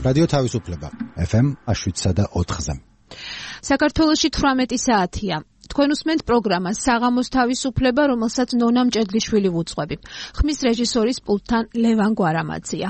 რადიო თავისუფლება FM 7.4-ზე. საქართველოში 18 საათია. თქვენ უსმენთ პროგრამას საღამოს თავისუფლება, რომელსაც ნონა მჭედლიშვილი ვუძღვები. ხმის რეჟისორის პულტთან ლევან გვარამაძია.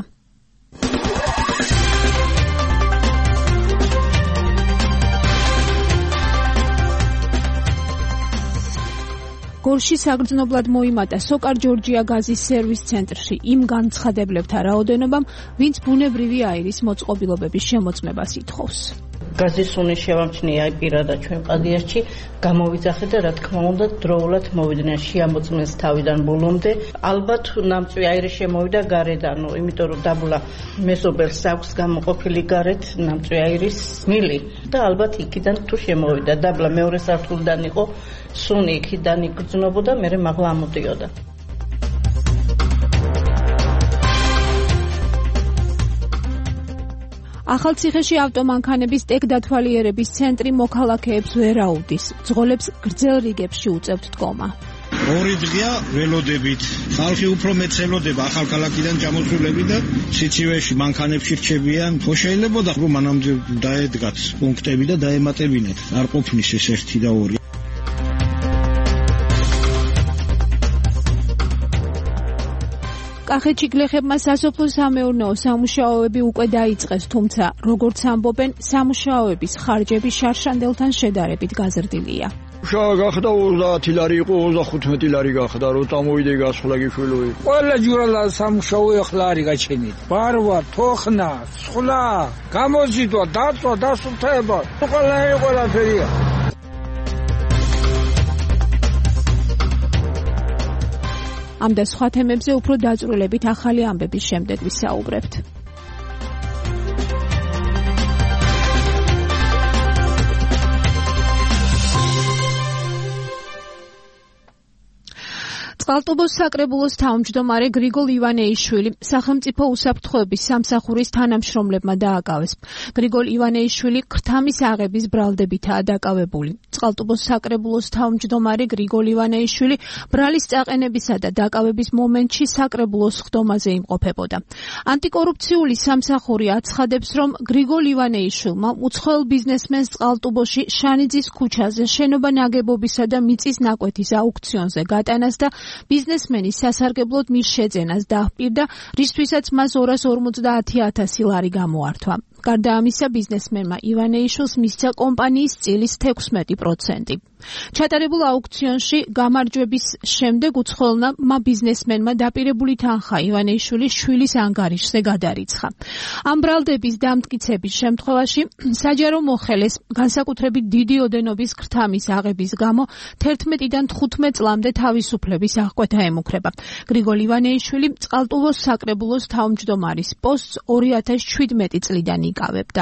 გორში საგრძნობლად მოიმატა სოკარ ჯორჯია გაზის სერვის ცენტრში იმ განცხადებლებთან რაოდენობამ, ვინც ბუნებრივი აირის მოწყობილობების შემოწმებას ითხოვს. გაზის სუნი შევამჩნია პირადად ჩვენ ყადიაშში, გამოვიძახე და რა თქმა უნდა დროულად მოვიდნენ შეამოწმეს თავიდან ბოლომდე. ალბათ ნამწვი აირი შემოვიდა გარედან, იმიტომ რომ დაბლა მეზობელს აქვს გამოყოფილი გარეთ ნამწვი აირის მილი და ალბათ იქიდან თუ შემოვიდა დაბლა მეორე სართულიდან იყო სუნი იქიდან იგრძნობოდა, მერე მაღლა ამოდიოდა. ახალციხეში ავტომანქანების ტექდათვალიერების ცენტრი მოქალაქეებს ვერ აუდის. ძღოლებს გრძელ რიგებში უწევთ დგომა. ორი დღეა ველოდებით. ხალხი უფრო მეც ელოდება ახალქალაქიდან ჩამოსულები და სიცივეში მანქანებში რჩებიან. ხო შეიძლება რომ მანამდე დაედგათ პუნქტები და დაემატებინათ. არ ყოფნის ეს ერთი და ორი. კახეთში გლეხებმა სასოფლო-სამეურნეო სამუშაოები უკვე დაიწყეს, თუმცა, როგორც ამბობენ, სამუშაოების ხარჯები შარშანდელთან შედარებით გაზრდილია. მუშაობა გახდა 30 ლარი იყო, 35 ლარი გახდა, რომ წამოვიდე გასვლა გიშვილი. ყველა ჯურალა სამუშაო ახლა არის გაჩენილი. ბარვა, თოხნა, სხლა, გამოზიდვა, დაწვა, დასუფთავება, ყველაფერია. ამ და სხვა თემებზე უფრო დაწვრილებით ახალი ამბების შემდეგ ვისაუბრებთ. წყალტუბოს საკრებულოს თავმჯდომარე გრიგოლ ივანეიშვილი სახელმწიფო უსაფრთხოების სამსახურის თანამშრომლებმა დააკავეს. გრიგოლ ივანეიშვილი ქრთამის აღების ბრალდებითაა დაკავებული. წყალტუბოს საკრებულოს თავმჯდომარე გრიგოლ ივანეიშვილი ბრალის წაყენებისა და დაკავების მომენტში საკრებულოს ხდომაზე იმყოფებოდა. ანტიკორუფციული სამსახური აცხადებს, რომ გრიგოლ ივანეიშვილმა უცხოელ ბიზნესმენს წყალტუბოში შანიძის ქუჩაზე შენობა ნაგებობისა და მიწის ნაკვეთის აუქციონზე გატანას და ბიზნესმენის სასარგებლოდ მის შეძენას დაჰპირდა, რისთვისაც მას 250,000 ლარი გამოართვა. გარდა ამისა, ბიზნესმენმა ივანეიშვილს მისცა კომპანიის წილის 16%. ჩატარებულ აუქციონში გამარჯვების შემდეგ უცხოელმა ბიზნესმენმა დაპირებული თანხა ივანეიშვილის შვილის ანგარიშზე გადარიცხა. ამ ბრალდების დამტკიცების შემთხვევაში საჯარო მოხელეს განსაკუთრებით დიდი ოდენობის ქრთამის აღების გამო 11-დან 15 წლამდე თავისუფლების აღკვეთა ემუქრება. გრიგოლ ივანეიშვილი წყალტუბოს საკრებულოს თავმჯდომარის პოსტს 2017 წლიდან იკავებდა.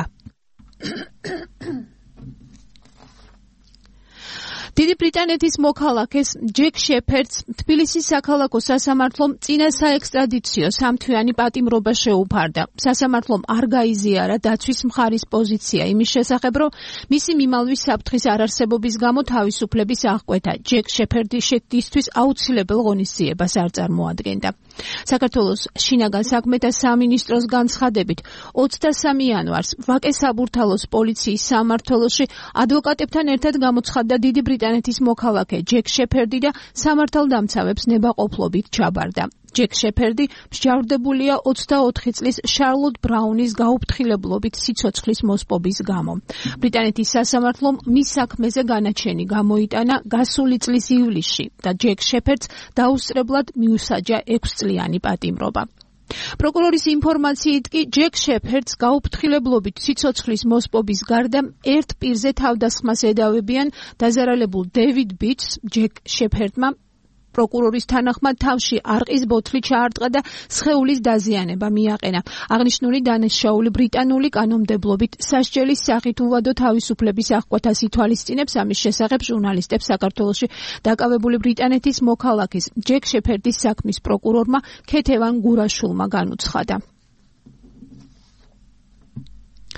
დიდი ბრიტანეთის მოქალაქეს ჯეკ შეფერდს თბილისის საქალაქო სასამართლომ წინა საექსტრადიციო სამთვიანი პატიმრობა შეუფარდა. სასამართლომ არ გაიზიარა დაცვის მხარის პოზიცია იმის შესახებ, რომ მისი მიმალვის საფრთხის არარსებობის გამო თავისუფლების აღკვეთა ჯეკ შეფერდისთვის აუცილებელ ღონისძიებას არ წარმოადგენდა. საქართველოს შინაგან საქმეთა სამინისტროს განცხადებით 23 იანვარს ვაკე საბურთალოს პოლიციის სამმართველოში ადვოკატებთან ერთად გამოცხადდა დიდი ბრიტანეთის მოქალაქე ჯეკ შეფერდი და სამართალდამცავებს ნებაყოფლობით ჩაბარდა. ჯეკ შეფერდი მსჯავრდებულია 24 წლის შარლოტ ბრაუნის გაუფრთხილებლობით სიცოცხლის მოსპობის გამო. ბრიტანეთის სასამართლომ მის საქმეზე განაჩენი გამოიტანა გასული წლის ივლისში და ჯეკ შეფერდს დაუსწრებლად მიუსაჯა 6 წლიანი პატიმრობა. პროკურორის ინფორმაციით კი ჯეკ შეფერდს გაუფრთხილებლობით სიცოცხლის მოსპობის გარდა ერთ პირზე თავდასხმას ედავებიან დაზარალებულ დევიდ ბიტს. ჯეკ შეფერდმა პროკურორის თანახმად თავში არყის ბოთლი ჩაარტყა და სხეულის დაზიანება მიაყენა. აღნიშნული დანაშაული ბრიტანული კანონმდებლობით სასჯელის სახით უვადო თავისუფლების აღკვეთას ითვალისწინებს. ამის შესახებ ჟურნალისტებს საქართველოში დაკავებული ბრიტანეთის მოქალაქის ჯეკ შეფერდის საქმის პროკურორმა ქეთევან გურაშულმა განუცხადა.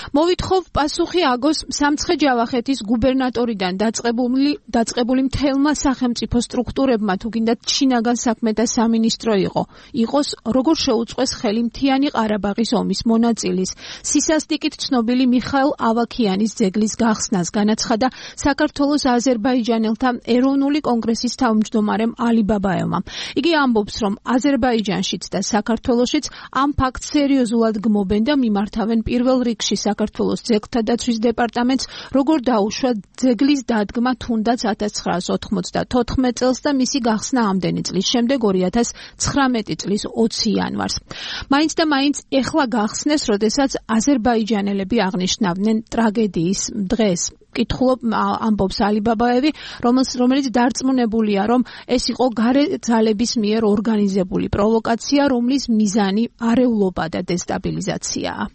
მოვითხოვ პასუხი აგოს სამცხე-ჯავახეთის გუბერნატორიდან დაწყებული მთელმა სახელმწიფო სტრუქტურებმა თუ გინდათ შინაგან საქმეთა სამინისტრო იყოს როგორ შეუწყვეს ხელი მთიანი ყარაბაღის ომის მონაწილის სისასტიკით ცნობილი მიხაილ ავაქიანის ძეგლის გახსნას განაცხადა საქართველოს აზერბაიჯანელთა ეროვნული კონგრესის თავმჯდომარემ ალი ბაბაევმა. იგი ამბობს, რომ აზერბაიჯანშიც და საქართველოშიც ამ ფაქტს სერიოზულად გმობენ და მიმართავენ პირველ რიგში საქართველოს ძეგლთა დაცვის დეპარტამენტს, როგორ დაუშვა ძეგლის დადგმა თუნდაც 1994 წელს და მისი გახსნა ამდენი წლის შემდეგ 2019 წლის 20 იანვარს. მაინც და მაინც ეხლა გახსნეს, როდესაც აზერბაიჯანელები აღნიშნავდნენ ტრაგედიის დღეს. კითხულობ ამბობს ალი ბაბაევი, რომელიც დარწმუნებულია, რომ ეს იყო გარე ძალების მიერ ორგანიზებული პროვოკაცია, რომლის მიზანი არეულობა და დესტაბილიზაციაა.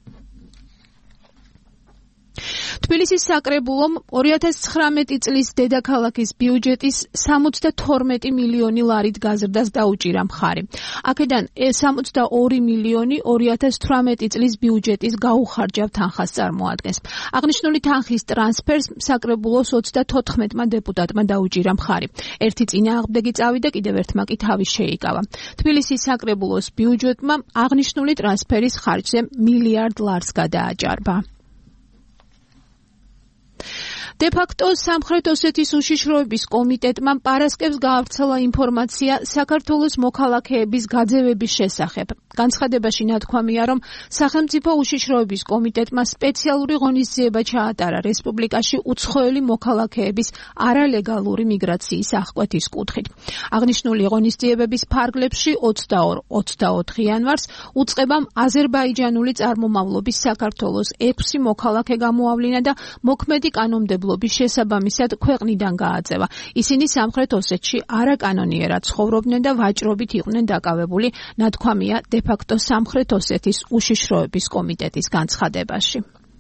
თბილისის საკრებულომ 2019 წლის დედაქალაქის ბიუჯეტის 72 მილიონი ლარით გაზრდას დაუჭირა მხარი. აქედან 62 მილიონი 2018 წლის ბიუჯეტის გაუხარჯავ თანხას წარმოადგენს. აღნიშნული თანხის ტრანსფერს საკრებულოს 34 დეპუტატმა დაუჭირა მხარი. ერთი წინააღმდეგი წავიდა, კიდევ ერთმა კი თავი შეიკავა. თბილისის საკრებულოს ბიუჯეტმა აღნიშნული ტრანსფერის ხარჯზე $1 მილიარდ გადააჭარბა. დე-ფაქტო სამხრეთ ოსეთის უშიშროების კომიტეტმა პარასკევს გაავრცელა ინფორმაცია საქართველოს მოქალაქეების გაძევების შესახებ. განცხადებაში ნათქვამია, რომ სახელმწიფო უშიშროების კომიტეტმა სპეციალური ღონისძიება ჩაატარა რესპუბლიკაში უცხოელი მოქალაქეების არალეგალური მიგრაციის აღკვეთის კუთხით. აღნიშნული ღონისძიებების ფარგლებში 22-24 იანვარს უწყებამ აზერბაიჯანული წარმომავლობის საქართველოს 6 მოქალაქე გამოავლინა და მოქმედი კანონმდებლობის შესაბამისად ქვეყნიდან გააძევა. ისინი სამხრეთ ოსეთში არაკანონიერად ცხოვრობდნენ და ვაჭრობით იყვნენ დაკავებული, ნათქვამია დე-ფაქტო სამხრეთ ოსეთის უშიშროების კომიტეტის განცხადებაში.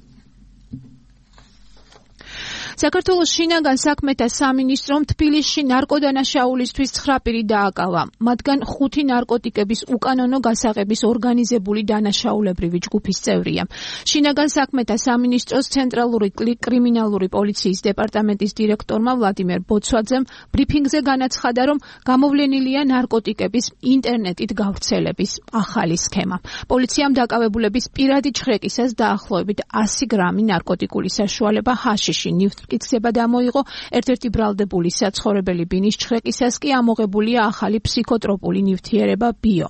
საქართველოს შინაგან საქმეთა სამინისტრომ თბილისში ნარკოდანაშაულისთვის 9 პირი დააკავა. მათგან 5 ნარკოტიკების უკანონო გასაღების ორგანიზებული დანაშაულებრივი ჯგუფის წევრია. შინაგან საქმეთა სამინისტროს ცენტრალური კრიმინალური პოლიციის დეპარტამენტის დირექტორმა ვლადიმერ ბოცვაძემ ბრიფინგზე განაცხადა, რომ გამოვლენილია ნარკოტიკების ინტერნეტით გავრცელების ახალი სქემა. პოლიციამ დაკავებულების პირადი ჩხრეკისას დაახლოებით 100 გრამი ნარკოტიკული საშუალება ჰაშიში მტკიცება დამოიღო. ერთ-ერთი ბრალდებული საცხოვრებელი ბინის ჩხრეკისას კი ამოღებულია ახალი ფსიქოტროპული ნივთიერება ბიო.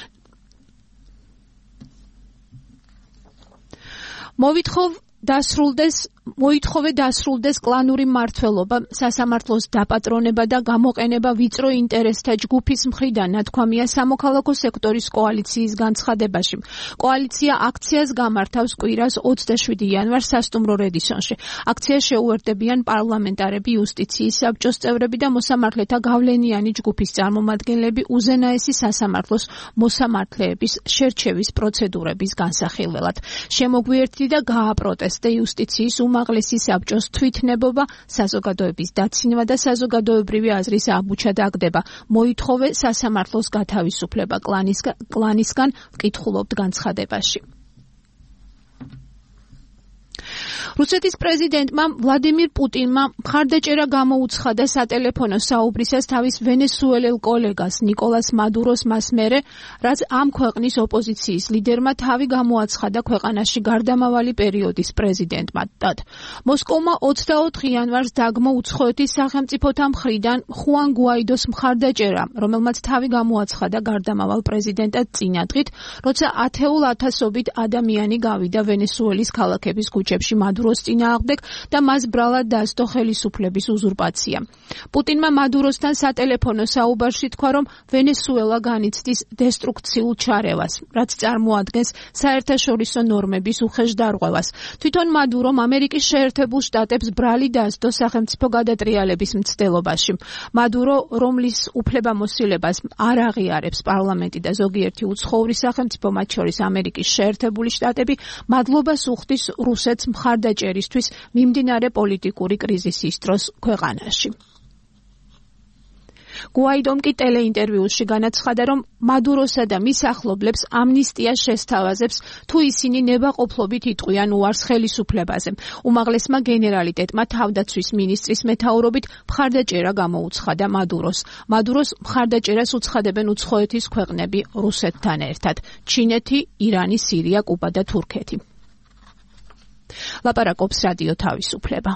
მოითხოვე დასრულდეს კლანური მმართველობა, სასამართლოს დაპატრონება და გამოყენება ვიწრო ინტერესთა ჯგუფის მხრიდან, ნათქვამია სამოქალაქო სექტორის კოალიციის განცხადებაში. კოალიცია აქციას გამართავს კვირას 27 იანვარს სასტუმრო რედისონში. აქციას შეუერთდებიან პარლამენტარები, იუსტიციის საბჭოს წევრები და მოსამართლეთა გავლენიანი ჯგუფის წარმომადგენლები უზენაესი სასამართლოს მოსამართლეების შერჩევის პროცედურების განსახილველად. შემოგვიერთდა და გააპროტესტა იუსტიციის უმაღლესი საბჭოს თვითნებობა, საზოგადოების დაცინვა და საზოგადოებრივი აზრის აბუჩა დაგდება. მოითხოვე სასამართლოს გათავისუფლება კლანისგან, ვკითხულობთ განცხადებაში. რუსეთის პრეზიდენტმა ვლადიმირ პუტინმა მხარდაჭერა გამოუცხადა სატელეფონო საუბრისას თავის ვენესუელელ კოლეგას ნიკოლას მადუროს მასმერე, რაც ამ ქვეყნის ოპოზიციის ლიდერმა თავი გამოაცხადა ქვეყანაში გარდამავალი პერიოდის პრეზიდენტმა. მოსკოვმა 24 იანვარს დაგმო უცხოეთის სახელმწიფოთა მხრიდან ხუან გუაიდოს მხარდაჭერა, რომელმაც თავი გამოაცხადა გარდამავალ პრეზიდენტად წინადღით, როცა ათეულ ათასობით ადამიანი გავიდა ვენესუელის ქალაქების ქუჩებში მადუროს წინააღმდეგ და მას ბრალად დასდო ხელისუფლების უზურპაცია. პუტინმა მადუროსთან სატელეფონო საუბარში თქვა, რომ ვენესუელა განიცდის დესტრუქციულ ჩარევას, რაც წარმოადგენს საერთაშორისო ნორმების უხეშ დარღვევას. თვითონ მადურომ ამერიკის შეერთებულ შტატებს ბრალი დასდო სახელმწიფო გადატრიალების მცდელობაში. მადურო, რომლის უფლებამოსილებას არ აღიარებს პარლამენტი და ზოგიერთი უცხოური სახელმწიფო, მათ შორის ამერიკის შეერთებული შტატები, მადლობას უხდის რუსეთს მხარდაჭერისთვის მიმდინარე პოლიტიკური კრიზისის დროს ქვეყანაში. გუაიდომ კი ტელეინტერვიუში განაცხადა, რომ მადუროსა და მის ახლობლებს ამნისტია შესთავაზებს, თუ ისინი ნებაყოფლობით იტყვიან უარს ხელისუფლებაზე. უმაღლესმა გენერალიტეტმა თავდაცვის მინისტრის მეთაურობით მხარდაჭერა გამოუცხადა მადუროს. მადუროს მხარდაჭერას უცხადებენ უცხოეთის ქვეყნები რუსეთთან ერთად: ჩინეთი, ირანი, სირია, კუბა და თურქეთი. ლაპარაკობს რადიო თავისუფლება.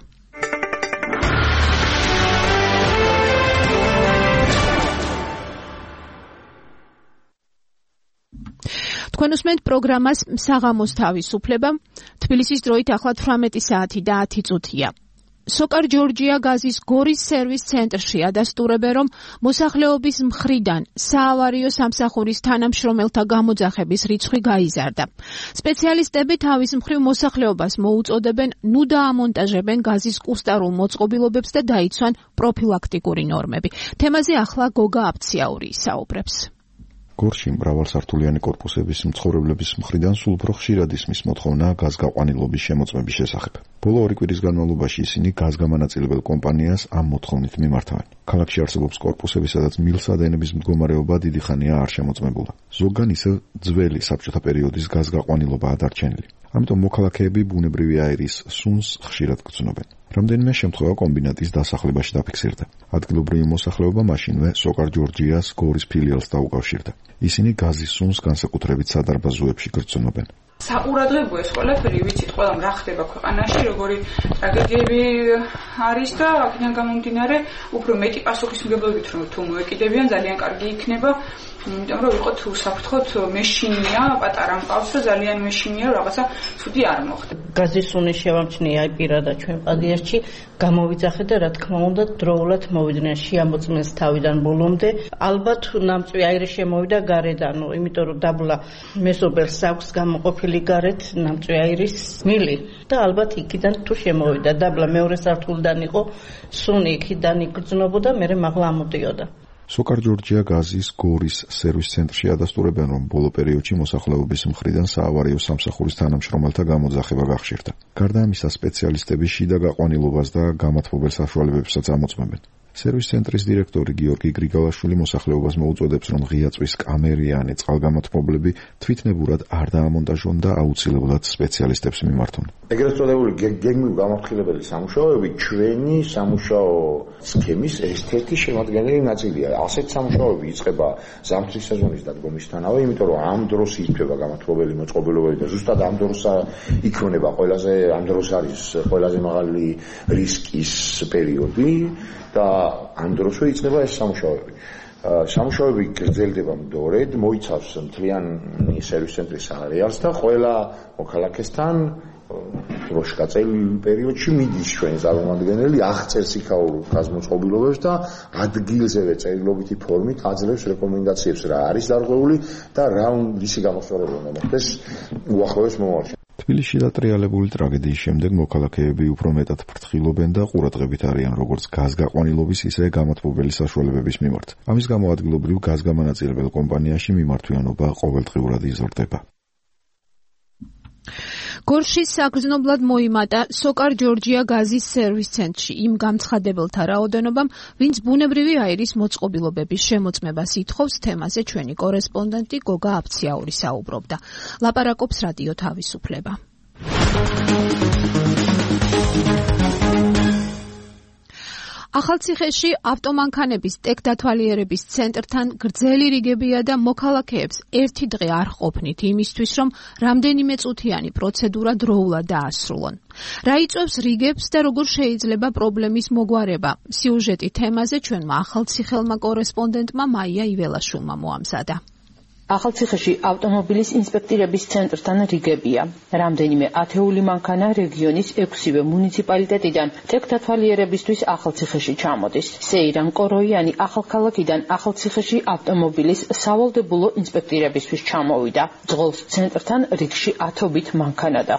თქვენ უსმენთ პროგრამას საღამოს თავისუფლება. თბილისის დროით ახლა 18 საათი და 10 წუთია. სოკარ ჯორჯია გაზის გორის სერვის ცენტრში ადასტურებენ, რომ მოსახლეობის მხრიდან საავარიო სამსახურის თანამშრომელთა გამოძახების რიცხვი გაიზარდა. სპეციალისტები თავის მხრივ მოსახლეობას მოუწოდებენ ნუ დაამონტაჟებენ გაზის კუსტარულ მოწყობილობებს და დაიცვან პროფილაქტიკური ნორმები. თემაზე ახლა გოგა აფციაური ისაუბრებს. გორში მრავალსართულიანი კორპუსების მცხოვრებლების მხრიდან სულ უფრო ხშირად ისმის მოთხოვნა გაზგაყვანილობის შემოწმების შესახებ. ბოლო 2 კვირის განმავლობაში ისინი გაზგამანაწილებელ კომპანიას ამ მოთხოვნით მიმართავენ. ქალაქში არსებობს კორპუსები, სადაც მილსადენების მდგომარეობა დიდი ხანია არ შემოწმებულა. ზოგან ისევ ძველი საბჭოთა პერიოდის გაზგაყვანილობა ადარჩენილი. ამიტომ მოქალაქეები ბუნებრივი აირის სუნს ხშირად გრძნობენ. რამდენიმე შემთხვევა კომბინატის დასახლებაში დაფიქსირდა. ადგილობრივი მოსახლეობა მაშინვე სოკარ ჯორჯიას გორის ფილიალს დაუკავშირდა. ისინი გაზის სუნს განსაკუთრებით სადარბაზოებში გრძნობენ. საყურადღებოა ეს ყველაფერი, ვიცით ყველამ რა ხდება ქვეყანაში, როგორი ტრაგედიები არის და აქედან გამომდინარე უფრო მეტი პასუხისმგებლობით რომ თუ მოეკიდებიან ძალიან კარგი იქნება. იმიტომ რომ იყო თუ საფრთხოთ მეშინია, პატარა მყავს და ძალიან მეშინია, რაღაცა ცუდი არ მოხდა. გაზის სუნის შევამჩნია პირადად ჩვენ პადიასში, გამოვიძახე და რა თქმა უნდა დროულად მოვიდნენ შეამოწმეს თავიდან ბოლომდე. ალბათ ნამწვი აირი შემოვიდა გარედან, იმიტომ რომ დაბლა მეზობელს აქვს გამოყოფილი გარეთ ნამწვი აირის მილი და ალბათ იქიდან თუ შემოვიდა დაბლა მეორე სართულიდან იყო სუნი იქიდან იგრძნობოდა, მერე მაღლა ამოდიოდა. სოკარ ჯორჯია გაზის გორის სერვის ცენტრში ადასტურებენ, რომ ბოლო პერიოდში მოსახლეობის მხრიდან საავარიო სამსახურის თანამშრომელთა გამოძახება გახშირდა. გარდა ამისა, სპეციალისტები შიდა გაყვანილობას და გამათბობელ საშუალებებსაც ამოწმებენ. სერვის ცენტრის დირექტორი გიორგი გრიგალაშვილი მოსახლეობას მოუწოდებს, რომ ღია წვის კამერიანი წყალგამათბობლები თვითნებურად არ დაამონტაჟონ და აუცილებლად სპეციალისტებს მიმართონ. ეგრეთ წოდებული გეგმით გამაფრთხილებელი სამუშაოები ჩვენი სამუშაო სქემის ერთ-ერთი შემადგენელი ნაწილია. ასეთ სამუშაოები იწყება ზამთრის სეზონის დადგომისთანავე, იმიტომ რომ ამ დროს იწვება გამათბობელი მოწყობილობები და ზუსტად ამ დროს იქნება ამ დროს არის ყველაზე მაღალი რისკის პერიოდი და ამ დროსვე იწყება ეს სამუშაოები. სამუშაოები გრძელდება მდორედ, მოიცავს მთლიანი სერვის ცენტრის არეალს და ყველა მოქალაქესთან დროშკაწელ პერიოდში მიდის ჩვენი წარმომადგენელი, აღწერს იქაურ გაზმოწყობილობებს და ადგილზევე წერილობითი ფორმით აძლევს რეკომენდაციებს, რა არის დარღვეული და რა ისი გამოსწორება უნდა მოხდეს უახლოეს მომავალში. თბილისში დატრიალებული ტრაგედიის შემდეგ მოქალაქეები უფრო მეტად ფრთხილობენ და ყურადღებით არიან როგორც გაზგაყვანილობის, ისე გამათბობელი საშუალებების მიმართ. ამის გამო ადგილობრივ გაზგამანაწილებელ კომპანიაში მიმართვიანობა ყოველდღიურად იზრდება. გორში საგრძნობლად მოიმატა სოკარ ჯორჯია გაზის სერვის ცენტრში იმ გამცხადებელთა რაოდენობამ, ვინც ბუნებრივი აირის მოწყობილობების შემოწმებას ითხოვს. თემაზე ჩვენი კორესპონდენტი გოგა აფციაური საუბრობდა. ლაპარაკობს რადიო თავისუფლება. ახალციხეში ავტომანქანების ტექდათვალიერების ცენტრთან გრძელი რიგებია და მოქალაქეებს ერთი დღე არ ყოფნით იმისთვის, რომ რამდენიმე წუთიანი პროცედურა დროულად დაასრულონ. რა იწვევს რიგებს და როგორ შეიძლება პრობლემის მოგვარება? სიუჟეტი თემაზე ჩვენმა ახალციხელმა კორესპონდენტმა მაია იველაშვილმა მოამზადა. ახალციხეში ავტომობილის ინსპექტირების ცენტრთან რიგებია. რამდენიმე ათეული მანქანა რეგიონის 6-ვე მუნიციპალიტეტიდან ტექდათვალიერებისთვის ახალციხეში ჩამოდის. სეირან კოროიანი ახალქალაქიდან ახალციხეში ავტომობილის სავალდებულო ინსპექტირებისთვის ჩამოვიდა. ძღოლს ცენტრთან რიგში ათობით მანქანა დახვდა.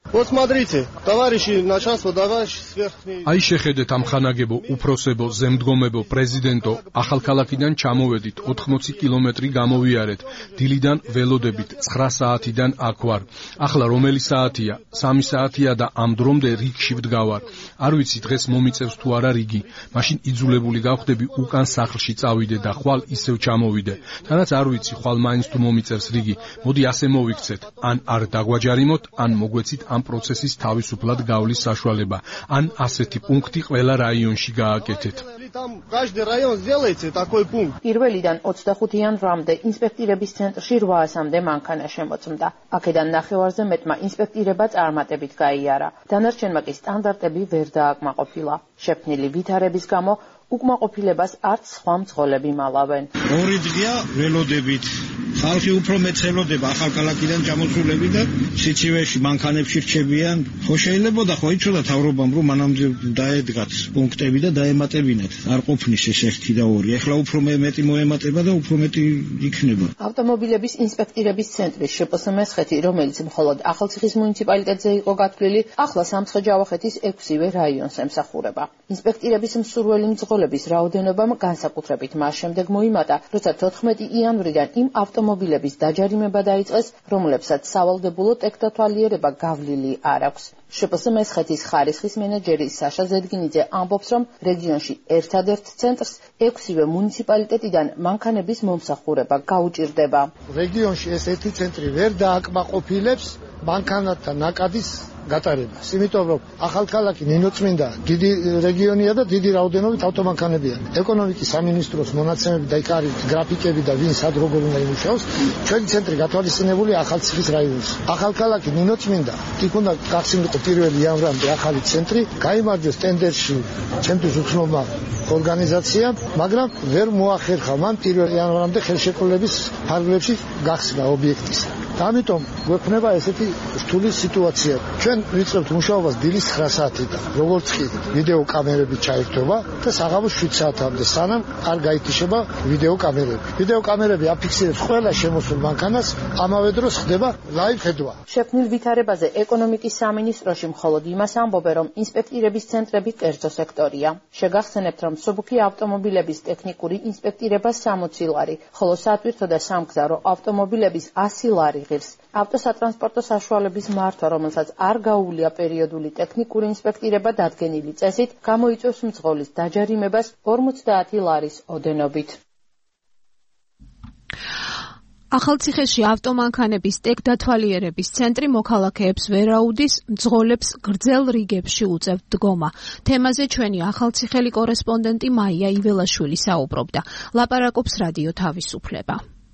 Вот смотрите, товарищи начальство, товарищи сверхние. Აი შეხედეთ ამ ხანაგებო, უფროსებო, ზემდგომებო, პრეზიდენტო, ახალქალაქიდან ჩამოვედით, 80 კილომეტრი გამოვიარეთ, დილიდან ველოდებით, 9 საათიდან აქ ვარ. ახლა რომელი საათია? 3 საათია და ამ დრომდე რიგში ვდგავარ. არ ვიცი დღეს მომიწევს თუ არა რიგი. მაშინ იძულებული გავხდები უკან სახლში წავიდე და ხვალ ისევ ჩამოვიდე. თანაც არ ვიცი ხვალ მაინც თუ მომიწევს რიგი. მოდი ასე მოვიქცეთ. ან არ დაგვაჯარიმოთ, ან მოგვეცით ამ პროცესის თავისუფლად გავლის საშუალება. ან ასეთი პუნქტი ყველა რაიონში გააკეთეთ. Там каждый район сделайте такой пункт. პირველიდან 25 იანვრამდე ინსპექტირების ცენტრში 800-მდე მანქანა შემოწმდა. აქედან ნახევარზე მეტმა ინსპექტირება წარმატებით გაიარა. დანარჩენმა კი სტანდარტები ვერ დააკმაყოფილა. შექმნილი ვითარების გამო უკმაყოფილებას არც სხვა მძღოლები მალავენ. ორი დღეა ველოდებით. ხალხი უფრო მეტ ელოდება ახალქალაქიდან ჩამოსულები და სიცივეში მანქანებში რჩებიან. ხო შეიძლება ხო იცოდა თავრობამ რომ მანამდე დაედგათ პუნქტები და დაემატებინათ. არ ყოფნის ეს ერთი და ორი. ეხლა უფრო მეტი მოემატება და უფრო მეტი იქნება. ავტომობილების ინსპექტირების ცენტრის შპსმ-ხეთი, რომელიც მხოლოდ ახალციხის მუნიციპალიტეტზე იყო გათვლილი, ახლა სამცხე-ჯავახეთის 6-ვე რაიონს ემსახურება. ინსპექტირების მსურველი მძღოლების რაოდენობამ განსაკუთრებით მას შემდეგ მოიმატა, როცა 14 იანვრიდან იმ ავტომობილების დაჯარიმება დაიწყეს, რომლებსაც სავალდებულო ტექდათვალიერება გავლილი არ აქვს. შპსმ-ხეთის ხარისხის მენეჯერი საშა ზედგინიძე ამბობს, რომ რეგიონში ერთადერთ ცენტრს 6-ვე მუნიციპალიტეტიდან მანქანების მომსახურება გაუჭირდება. რეგიონში ეს ერთი ცენტრი ვერ დააკმაყოფილებს მანქანათა ნაკადის გატარებას. იმიტომ რომ ახალქალაქი ნინოწმინდა დიდი რეგიონია და დიდი რაოდენობით ავტომანქანებია. ეკონომიკის სამინისტროს მონაცემები და იქ არის გრაფიკები და ვინ სად როგორ უნდა იმუშაოს. ჩვენი ცენტრი გათვალისწინებული ახალციხის რაიონში. ახალქალაქი ნინოწმინდა იქ უნდა გახსნილიყო 1 იანვრამდე ახალი ცენტრი, გაიმარჯვეს ტენდერში ჩემთვის უცნობმა ორგანიზაციამ, მაგრამ ვერ მოახერხა მან 1 იანვრამდე ხელშეკრულების ფარგლებში გახსნა ობიექტის. ამიტომ გვექნება ესეთი რთული სიტუაცია. ჩვენ ვიწყებთ მუშაობას დილის 9 საათიდან, როგორც კი ვიდეო კამერები ჩაერთვება და საღამოს 7 საათამდე, სანამ არ გაითიშება ვიდეო კამერები. ვიდეო კამერები აფიქსირებს ყველა შემოსულ მანქანას, ამავე დროს ხდება ლაივ ხედვა. შექმნილ ვითარებაზე ეკონომიკის სამინისტროში მხოლოდ იმას ამბობენ, რომ ინსპექტირების ცენტრები კერძო სექტორია. შეგახსენებთ, რომ მსუბუქი ავტომობილების ტექნიკური ინსპექტირება 60 ლარი, ხოლო სატვირთო და სამგზავრო ავტომობილების 100 ლარი ღირს. ავტოსატრანსპორტო საშუალების მართვა, რომელსაც არ გაუვლია პერიოდული ტექნიკური ინსპექტირება დადგენილი წესით, გამოიწვევს მძღოლის დაჯარიმებას 50 ლარის ოდენობით. ახალციხეში ავტომანქანების ტექდათვალიერების ცენტრი მოქალაქეებს ვერაუდის, მძღოლებს გრძელ რიგებში უწევთ დგომა. თემაზე ჩვენი ახალციხელი კორესპონდენტი მაია იველაშვილი საუბრობდა. ლაპარაკობს რადიო თავისუფლება.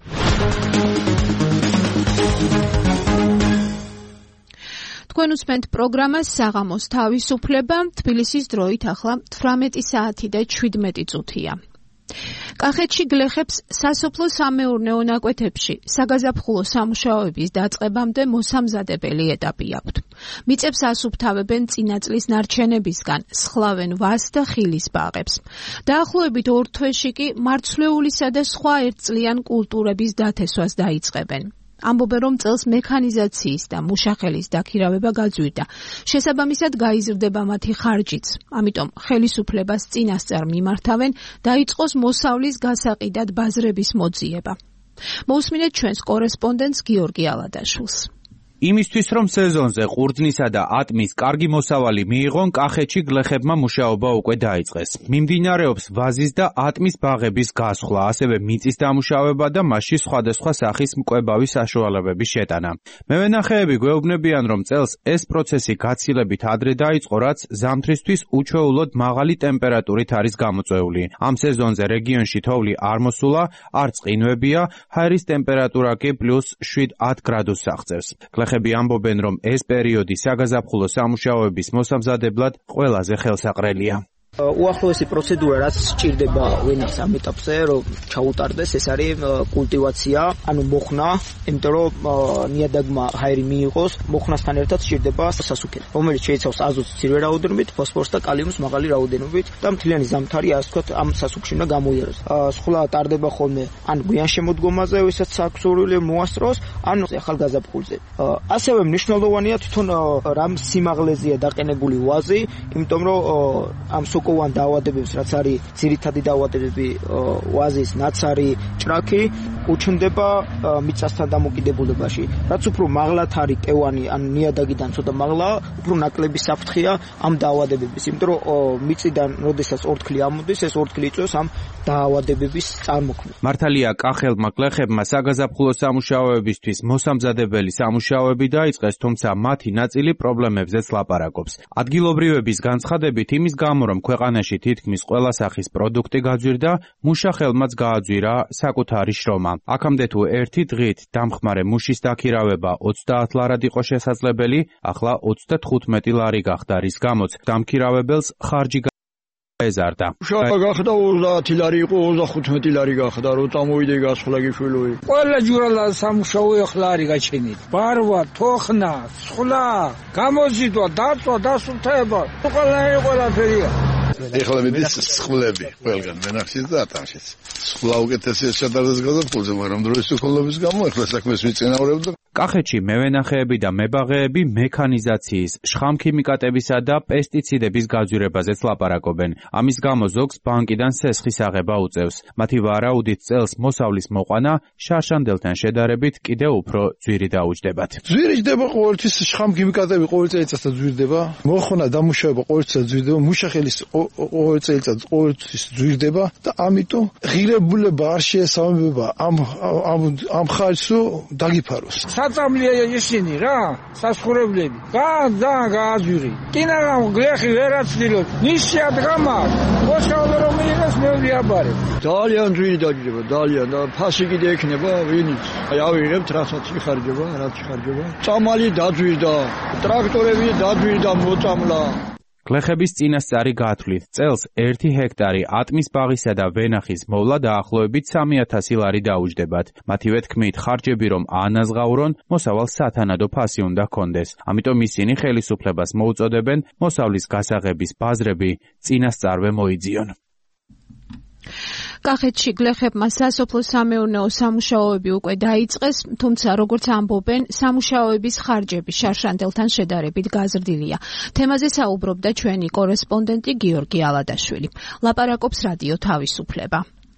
თქვენ უსმენთ პროგრამას საღამოს თავისუფლება. თბილისის დროით ახლა 18 საათი და 17 წუთია. კახეთში გლეხებს სასოფლო-სამეურნეო ნაკვეთებში საგაზაფხულო სამუშაოების დაწყებამდე მოსამზადებელი ეტაპი აქვთ. მიწებს ასუფთავებენ წინა წლის ნარჩენებისგან, სხლავენ ვას და ხილის ბაღებს. დაახლოებით 2 თვეში კი მარცვლეულისა და სხვა ერთწლიან კულტურების დათესვას დაიწყებენ. ამბობენ, რომ წელს მექანიზაციის და მუშახელის დაქირავება გაძვირდა. შესაბამისად გაიზრდება მათი ხარჯიც. ამიტომ ხელისუფლებას წინასწარ მიმართავენ, დაიწყოს მოსავლის გასაყიდად ბაზრების მოძიება. მოусმინეთ ჩვენს კორესპონდენტს გიორგი ალადაშვილს. იმისთვის, რომ სეზონზე ყურძნისა და ატმის კარგი მოსავალი მიიღონ, კახეთში გლეხებმა მუშაობა უკვე დაიწყეს. მიმდინარეობს ვაზის და ატმის ბაღების გასხლა, ასევე მიწის დამუშავება და მასში სხვადასხვა სახის მკვებავი საშუალებების შეტანა. მევენახეები გვეუბნებიან, რომ წელს ეს პროცესი გაცილებით ადრე დაიწყო, რაც ზამთრისთვის უჩვეულოდ მაღალი ტემპერატურით არის გამოწვეული. ამ სეზონზე რეგიონში თოვლი არ მოსულა, არ წყინვებია, ჰაერის ტემპერატურა კი +7-10 გრადუსს აღწევს. გლეხები ამბობენ, რომ ეს პერიოდი საგაზაფხულო სამუშაოების მოსამზადებლად ყველაზე ხელსაყრელია. უახლოესი პროცედურა რაც სჭირდება ვენას ამ ეტაპზე რომ ჩაუტარდეს ეს არის კულტივაცია, ანუ მოხნა, იმიტომ რომ ნიადაგმა ჰაერი მიიღოს, მოხნასთან ერთად სჭირდება სასუქება, რომელიც შეიცავს აზოტს მცირე რაოდენობით, ფოსფორს და კალიუმს მაღალი რაოდენობით და მთლიანი ზამთარი ასე ვთქვათ ამ სასუქში უნდა გამოიაროს. სხვა ტარდება ხოლმე ან გვიან შემოდგომაზე, ვისაც აქვს სურვილი მოასწროს, ან ახალგაზაფხულზე. ასევე მნიშვნელოვანია თვითონ რამ სიმაღლეზეა დაყენებული ვაზი, იმიტომ რომ ამ სოკოვან დაავადებებს, რაც არის ძირითადი დაავადებები ვაზის ნაცარი, ჭრაქი, უჩნდება მიწასთან დამოკიდებულებაში. რაც უფრო მაღლად არის კევანი ან ნიადაგიდან ცოტა მაღლა, უფრო ნაკლები საფრთხეა ამ დაავადებების, იმიტომ რომ მიწიდან როდესაც ორთქლი ამოდის, ეს ორთქლი იწვევს ამ დაავადებების წარმოქმნას. მართალია კახელმა გლეხებმა საგაზაფხულო სამუშაოებისთვის მოსამზადებელი სამუშაოები დაიწყეს, თუმცა მათი ნაწილი პრობლემებზეც ლაპარაკობს. ადგილობრივების განცხადებით იმის გამო, რომ ქვეყანაში თითქმის ყველა სახის პროდუქტი გაძვირდა, მუშახელმაც გააძვირა საკუთარი შრომა. აქამდე თუ ერთი დღით დამხმარე მუშის დაქირავება 30 ლარად იყო შესაძლებელი, ახლა 35 ლარი გახდა, რის გამოც დამქირავებელს ხარჯი ეზარდა. შოა გახდა 30 ლარი იყო 35 ლარი გახდა, რომ წამოვიდე გასხლა გიშვილოი. ყველა ჯურალა სამუშაო ახლა არის გაჩენილი. ბარვა, თოხნა, სხლა, გამოზიდვა, დაწვა, დასუფთავება, ყველაფერია. ეხლა მიდის სხლები ყველგან ვენახშიც და ატანშიც. სხლა უკეთესია შედარდეს გაზაფხულზე, მაგრამ დროის უქონლობის გამო ეხლა საქმეს მიწინაურებდა. კახეთში მევენახეები და მებაღეები მექანიზაციის, შხამქიმიკატებისა და პესტიციდების გაძვირებაზეც ლაპარაკობენ. ამის გამო ზოგს ბანკიდან სესხის აღება უწევს. მათი ვარაუდით წელს მოსავლის მოყვანა შარშანდელთან შედარებით კიდევ უფრო ძვირი დაუჯდებათ. ძვირი ჯდება ყოველთვის, შხამქიმიკატები ყოველ წელიწადს ძვირდება, მოხონა დამუშავება ყოველ წელს ძვირდება, მუშახელის ყოველ წელიწადს ყოველთვის ძვირდება და ამიტომ ღირებულება არ შეესაბამება ამ ხალხს დაგიფაროს. საწამლია ისინი რა, სასხურებლები. ძალიან გააძვირი. კინაღამ გლეხი ვერ აცდილოთ. ნიში ადგამა, მოსავლე რომ მიიღეს მეორე აბარე. ძალიან ძვირი დაჯდება, ძალიან და ფასი კიდე ექნება ვინიც. აი ავიღებთ რასაც იხარჯება, რაც იხარჯება. წამალი დაძვირდა, ტრაქტორები დაძვირდა, მოწამლა. გლეხების წინასწარი გათვლით წელს 1 ჰექტარი ატმის ბაღისა და ვენახის მოვლა დაახლოებით 3000 ლარი დაუჯდებათ. მათივე თქმით, ხარჯები რომ აანაზღაურონ, მოსავალს სათანადო ფასი უნდა ჰქონდეს. ამიტომ ისინი ხელისუფლებას მოუწოდებენ მოსავლის გასაღების ბაზრები წინასწარვე მოიძიონ. კახეთში გლეხებმა სასოფლო-სამეურნეო სამუშაოები უკვე დაიწყეს, თუმცა როგორც ამბობენ, სამუშაოების ხარჯები შარშანდელთან შედარებით გაზრდილია. თემაზე საუბრობდა ჩვენი კორესპონდენტი გიორგი ალადაშვილი. ლაპარაკობს რადიო თავისუფლება.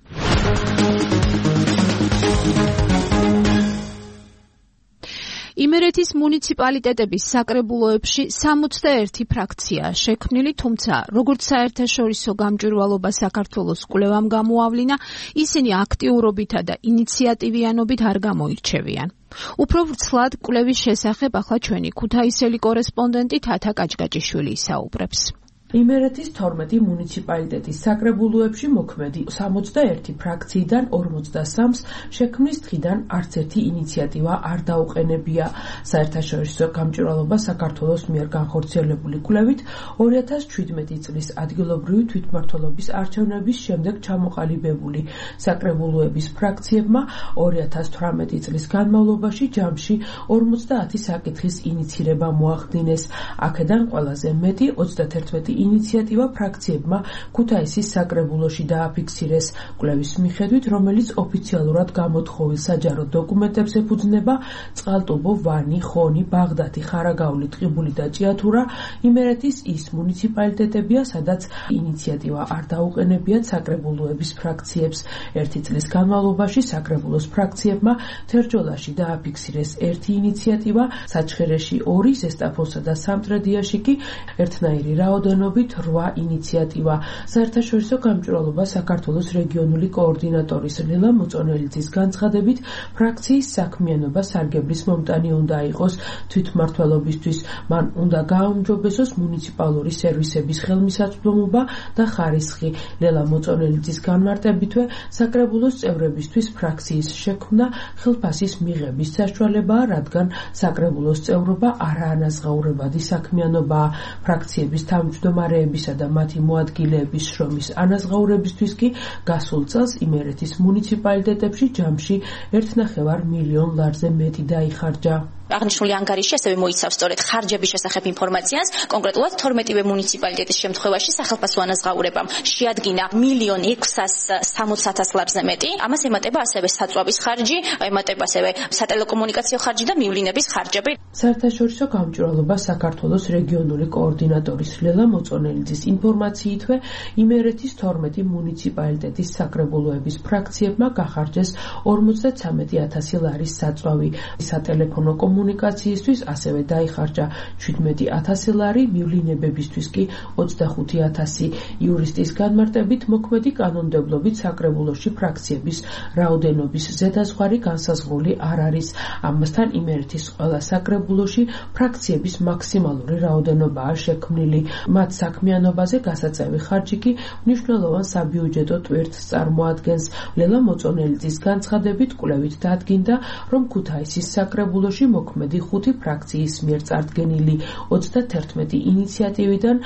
იმერეთის მუნიციპალიტეტების საკრებულოებში 61 ფრაქციაა შექმნილი, თუმცა როგორც საერთაშორისო გამჭვირვალობა საქართველოს კვლევამ გამოავლინა, ისინი აქტიურობითა და ინიციატივიანობით არ გამოირჩევიან. უფრო ვრცლად კვლევის შესახებ ახლა ჩვენი ქუთაისელი კორესპონდენტი თათა კაჭკაჭიშვილი ისაუბრებს. იმერეთის 12 მუნიციპალიტეტის საკრებულოებში მოქმედი 61 ფრაქციიდან 43-ს შექმნის დღიდან არც ერთი ინიციატივა არ დაუყენებია. საერთაშორისო გამჭვირვალობა საქართველოს მიერ განხორციელებული კვლევით 2017 წლის ადგილობრივი თვითმმართველობის არჩევნების შემდეგ ჩამოყალიბებული საკრებულოების ფრაქციებმა 2018 წლის განმავლობაში ჯამში 50 საკითხის ინიცირება მოახდინეს. აქედან ყველაზე მეტი 31 ინიციატივა ფრაქციებმა ქუთაისის საკრებულოში დააფიქსირეს. კვლევის მიხედვით, რომელიც ოფიციალურად გამოთხოვილ საჯარო დოკუმენტებს ეფუძნება, წყალტუბო, ვანი, ხონი, ბაღდათი, ხარაგაული, ტყიბული და ჭიათურა იმერეთის ის მუნიციპალიტეტებია, სადაც ინიციატივა არ დაუყენებიათ საკრებულოების ფრაქციებს. 1 წლის განმავლობაში საკრებულოს ფრაქციებმა თერჯოლაში დააფიქსირეს 1 ინიციატივა, საჩხერეში 2, ზესტაფონსა და სამტრედიაში კი ერთნაირი რაოდენობით 8 ინიციატივა. საერთაშორისო გამჭვირვალობა საქართველოს რეგიონული კოორდინატორის ლელა მოწონელიძის განცხადებით, ფრაქციის საქმიანობა სარგებლის მომტანი უნდა იყოს თვითმმართველობისთვის. მან უნდა გააუმჯობესოს მუნიციპალური სერვისების ხელმისაწვდომობა და ხარისხი. ლელა მოწონელიძის განმარტებითვე, საკრებულოს წევრებისთვის ფრაქციის შექმნა ხელფასის მიღების საშუალებაა, რადგან საკრებულოს წევრობა არაანაზღაურებადი საქმიანობაა. ფრაქციების თავმჯდომარე მდგომარეებისა და მათი მოადგილეების შრომის ანაზღაურებისთვის კი გასულ წელს იმერეთის მუნიციპალიტეტებში ჯამში 1.5 მილიონ ლარზე მეტი დაიხარჯა. აღნიშნული ანგარიში ასევე მოიცავს სწორედ ხარჯების შესახებ ინფორმაციას, კონკრეტულად 12-ვე მუნიციპალიტეტის შემთხვევაში სახელმწიფო ანაზღაურებამ შეადგინა 1.660.000 ლარზე მეტი. ამას ემატება ასევე საწვავის ხარჯი, ემატება ასევე სატელეკომუნიკაციო ხარჯი და მივლინების ხარჯები. საერთაშორისო გამჭვირვალობა საქართველოს რეგიონული კოორდინატორის ლელა მოწონელიძის ინფორმაციითვე იმერეთის 12 მუნიციპალიტეტის საკრებულოების ფრაქციებმა გახარჯეს 53.000 ლარის საწვავი. სატელეფონო კომუნიკაციისთვის ასევე დაიხარჯა 17.000 ლარი, მივლინებებისთვის კი 25.000. იურისტის განმარტებით მოქმედი კანონმდებლობით საკრებულოში ფრაქციების რაოდენობის ზედაზღვარი განსაზღვრული არ არის. ამასთან იმერეთის ყველა საკრებულოში ფრაქციების მაქსიმალური რაოდენობაა შექმნილი. მათ საქმიანობაზე გასაწევი ხარჯი კი მნიშვნელოვან საბიუჯეტო ტვირთს წარმოადგენს. ლელა მოწონელიძის განცხადებით კვლევით დადგინდა, რომ ქუთაისის საკრებულოში მოქმედი 5 ფრაქციის მიერ წარდგენილი 31 ინიციატივიდან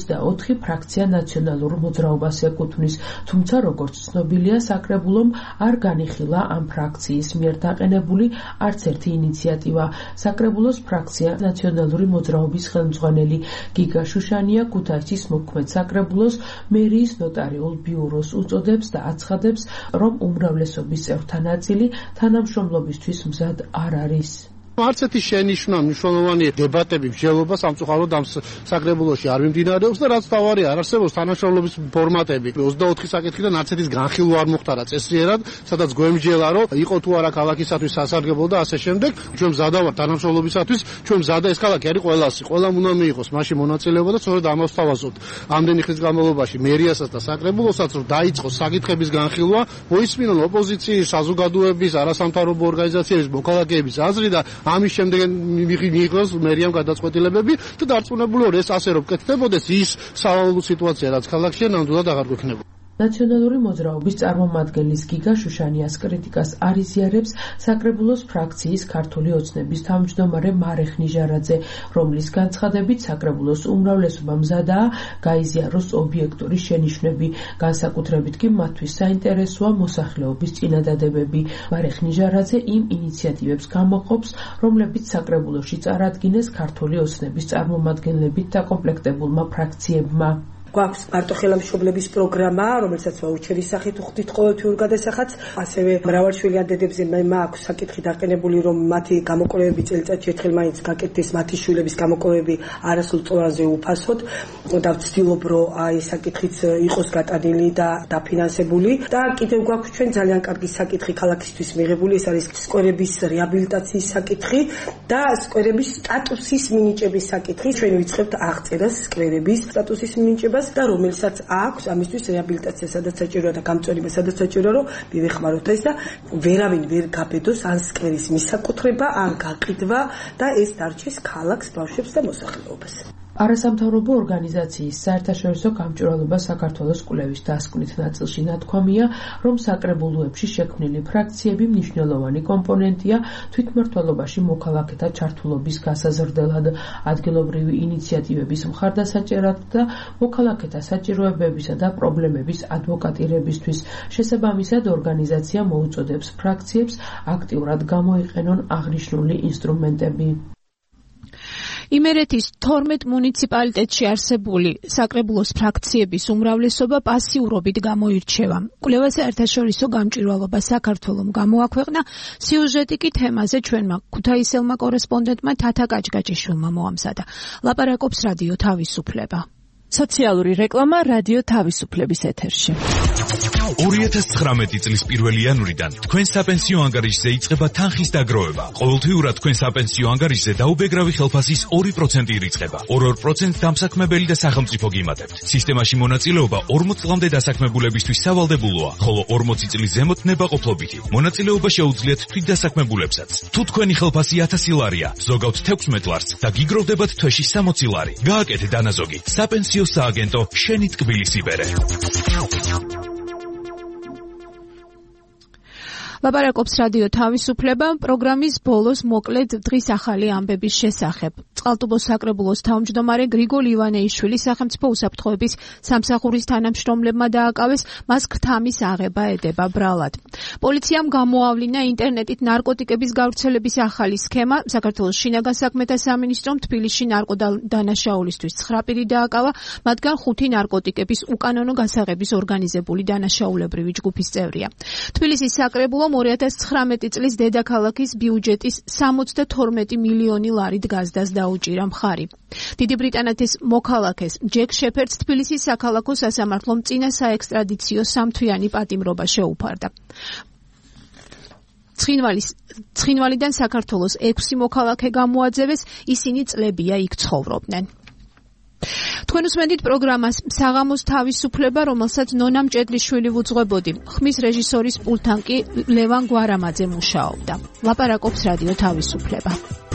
24 ფრაქცია ნაციონალურ მოძრაობას ეკუთვნის, თუმცა როგორც ცნობილია, საკრებულომ არ განიხილა ამ ფრაქციის მიერ დაყენებული არც ერთი ინიციატივა. საკრებულოს ფრაქცია ნაციონალური მოძრაობის ხელმძღვანელი გიგა შუშანია ქუთაისის მოქმედ საკრებულოს მერიის ნოტარიულ ბიუროს უწოდებს და აცხადებს, რომ უმრავლესობის წევრთა ნაწილი თანამშრომლობისთვის მზად არ არის. არც ერთი შენიშვნა მნიშვნელოვანი დებატები მსჯელობა სამწუხაროდ ამ საკრებულოში არ მიმდინარეობს და რაც თავარი არ არსებობს თანამშრომლობის ფორმატები 24 საკითხიდან არც ერთის განხილვა არ მოხდარა წესრიგად, სადაც გვემსჯელა რომ იყო თუ არა ქალაქისათვის სასარგებლო და ასე შემდეგ. ჩვენ მზადა ვართ თანამშრომლობისათვის, ჩვენ მზადა ეს ქალაქი არის ყველასი, ყველამ უნდა მიიღოს მასში მონაწილეობა და სწორედ ამას თავაზობთ. ამდენი ხნის განმავლობაში მერიასაც და საკრებულოსაც რომ დაიწყოს საკითხების განხილვა, მოისმინონ ოპოზიციის, საზოგადოების, არასამთავრობო ორგანიზაციების, მოქალაქეების აზრი და ამის შემდეგ მიიღოს მერიამ გადაწყვეტილებები და დარწმუნებული ვარ ეს ასე რომ კეთდებოდეს ის სავალალო სიტუაცია რაც ქალაქში ნამდვილად აღარ გვექნება. ნაციონალური მოძრაობის წარმომადგენლის გიგა შუშანიას კრიტიკას არ იზიარებს საკრებულოს ფრაქციის ქართული ოცნების თავმჯდომარე მარეხ ნიჟარაძე, რომლის განცხადებით საკრებულოს უმრავლესობა მზადაა გაიზიაროს ობიექტური შენიშვნები, განსაკუთრებით კი მათთვის საინტერესოა მოსახლეობის წინადადებები. მარეხ ნიჟარაძე იმ ინიციატივებს გამოყოფს, რომლებიც საკრებულოში წარადგინეს ქართული ოცნების წარმომადგენლებით დაკომპლექტებულმა ფრაქციებმა. გვაქვს მარტოხელამშობლების პროგრამა, რომელსაც ვაუჩერის სახით უხდით ყოველთვიურ გადასახადს, ასევე მრავალშვილიან დედებზე მაქვს საკითხი დაყენებული, რომ მათი გამოკვლევები წელიწადში ერთხელ მაინც გაკეთდეს მათი შვილების გამოკვლევები არასრულ წონაზე უფასოდ და ვცდილობ, რომ აი საკითხიც იყოს გატანილი და დაფინანსებული და კიდევ გვაქვს ჩვენ ძალიან კარგი საკითხი ქალაქისთვის მიღებული, ეს არის სკვერების რეაბილიტაციის საკითხი და სკვერების სტატუსის მინიჭების საკითხი. ჩვენ ვიწყებთ აღწერას სკვერების სტატუსის მინიჭებას და რომელსაც აქვს ამისთვის რეაბილიტაცია სადაც საჭიროა და გამწვანება სადაც საჭიროა რომ მივეხმაროთ ეს და ვერავინ ვერ გაბედოს ან სკვერის მისაკუთრება ან გაყიდვა და ეს დარჩეს ქალაქს, ბავშვებს და მოსახლეობას. არასამთავრობო ორგანიზაციის საერთაშორისო გამჭვირვალობა საქართველოს კვლევის დასკვნით ნაწილში ნათქვამია, რომ საკრებულოებში შექმნილი ფრაქციები მნიშვნელოვანი კომპონენტია თვითმმართველობაში მოქალაქეთა ჩართულობის გასაზრდელად, ადგილობრივი ინიციატივების მხარდასაჭერად და მოქალაქეთა საჭიროებებისა და პრობლემების ადვოკატირებისთვის. შესაბამისად, ორგანიზაცია მოუწოდებს ფრაქციებს აქტიურად გამოიყენონ აღნიშნული ინსტრუმენტები. იმერეთის 12 მუნიციპალიტეტში არსებული საკრებულოს ფრაქციების უმრავლესობა პასიურობით გამოირჩევა. კვლევას საერთაშორისო გამჭვირვალობა საქართველომ გამოაქვეყნა, სიუჟეტი კი თემაზე ჩვენმა ქუთაისელმა კორესპონდენტმა თათა კაჭკაჭიშვილმა მოამზადა. ლაპარაკობს რადიო თავისუფლება. სოციალური რეკლამა რადიო თავისუფლების ეთერში. 2019 წლის 1 იანვრიდან თქვენ საპენსიო ანგარიშზე იწყება თანხის დაგროვება. ყოველთვიურად თქვენ საპენსიო ანგარიშზე დაუბეგრავი ხელფასის 2% ირიცხება. 2% დამსაქმებელი და სახელმწიფო გიმატებთ. სისტემაში მონაწილეობა 40 წლამდე დასაქმებულებისთვის სავალდებულოა, ხოლო 40 წლის ზემოთ ნებაყოფლობითი. მონაწილეობა შეუძლიათ თვითდასაქმებულებსაც. თუ თქვენი ხელფასი 1000 ლარია, ზოგავთ 16 ლარს და გიგროვდებათ თვეში 60 ლარი. გააკეთე დანაზოგი. საპენსიო სააგენტო შენი ტკბილის იბერე. ლაპარაკობს რადიო თავისუფლება პროგრამის ბოლოს მოკლედ დღის ახალი ამბების შესახებ. წყალტუბოს საკრებულოს თავმჯდომარე გრიგოლ ივანეიშვილის სახელმწიფო უსაფრთხოების სამსახურის თანამშრომლებმა დააკავეს, მას ქრთამის აღება ედება ბრალად. პოლიციამ გამოავლინა ინტერნეტით ნარკოტიკების გავრცელების ახალი სქემა. საქართველოს შინაგან საქმეთა სამინისტრომ თბილისში ნარკოდანაშაულისთვის 9 პირი დააკავა, მათგან 5 ნარკოტიკების უკანონო გასაღების ორგანიზებული დანაშაულებრივი ჯგუფის წევრია. თბილისის საკრებულომ 2019 წლის დედაქალაქის ბიუჯეტის 72 მილიონი ლარით გაზდას დაუჭირა მხარი. დიდი ბრიტანეთის მოქალაქეს ჯეკ შეფერდს თბილისის საქალაქო სასამართლომ წინა საექსტრადიციო სამთვიანი პატიმრობა შეუფარდა. ცხინვალიდან საქართველოს 6 მოქალაქე გამოაძევეს, ისინი წლებია იქ ცხოვრობდნენ. თქვენ უსმენთ პროგრამას საღამოს თავისუფლება, რომელსაც ნონა მჭედლიშვილი ვუძღვებოდი. ხმის რეჟისორის პულტთან კი ლევან გვარამაძე მუშაობდა. ლაპარაკობს რადიო თავისუფლება.